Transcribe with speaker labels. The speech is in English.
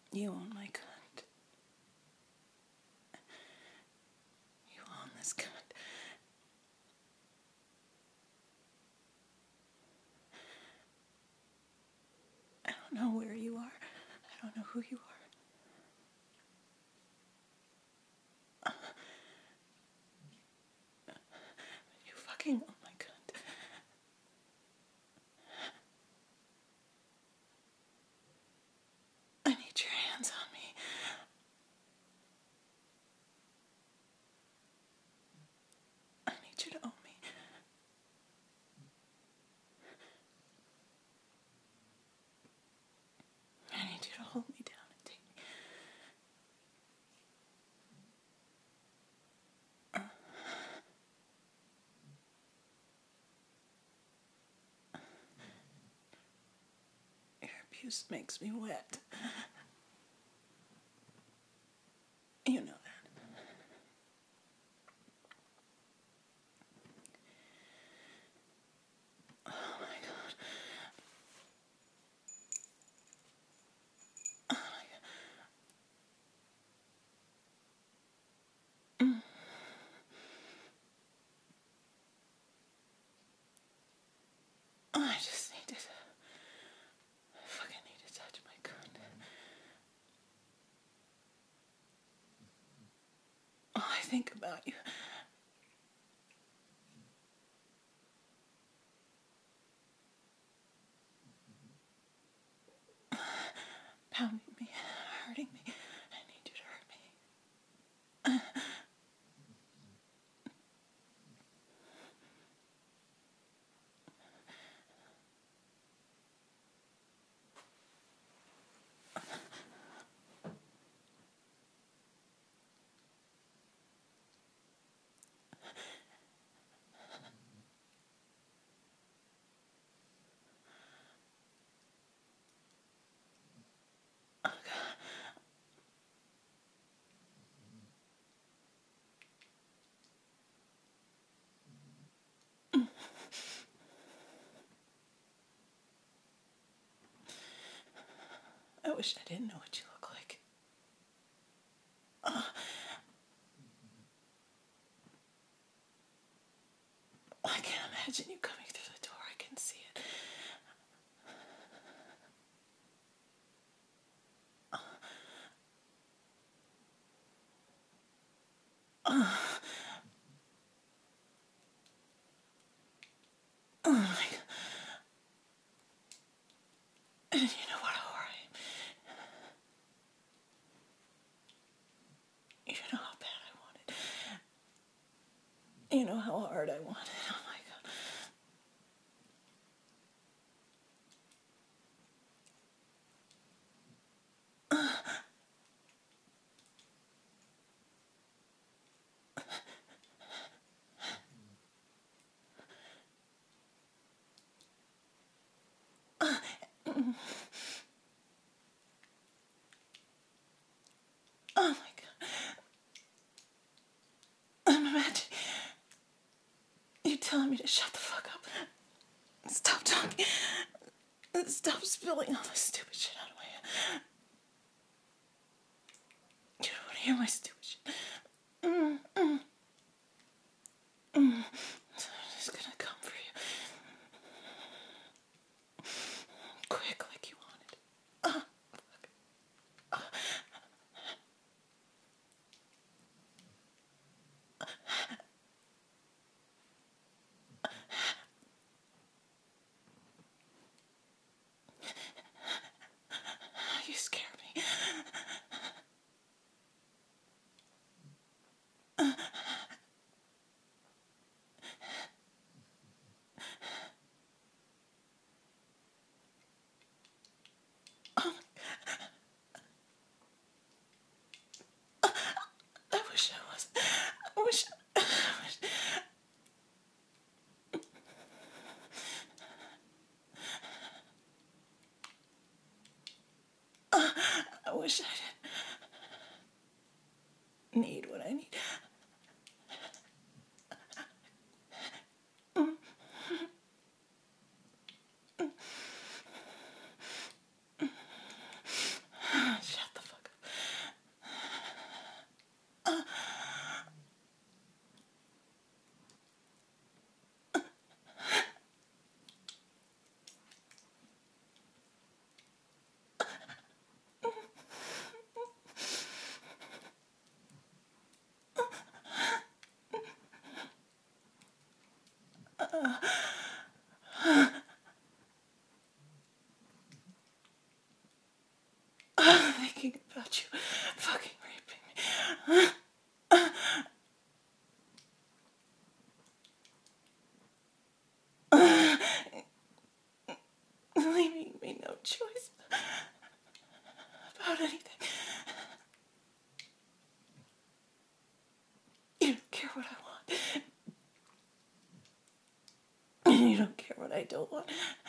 Speaker 1: You own my cunt. You own this cunt. I don't know where you are. I don't know who you are. But you fucking own my cunt. I need your hands on me. I need you to own me. I need you to hold me down and take me. Your abuse makes me wet. You know that. Oh my God. Oh my God. I just need to. I fucking need to touch my cunt. All I think about you. Pounding me, hurting me. I need you to hurt me. I wish I didn't know what you look like. I can't imagine you coming through the door. I can see it. Oh my God. And you know what a whore I am. You know how bad I want it. You know how hard I want it. Oh my God. Oh my God. I'm imagining you telling me to shut the fuck up. Stop talking. Stop spilling all this stupid shit out of my head. You don't want to hear my stupid shit. So I'm just gonna come for you. Quick, like you wanted. You scare me. I wish I was. I wish. I wish I didn't need what I need. Shut the Thinking about you fucking raping me. Leaving me no choice about anything. You don't care what I want. And you don't care what I don't want.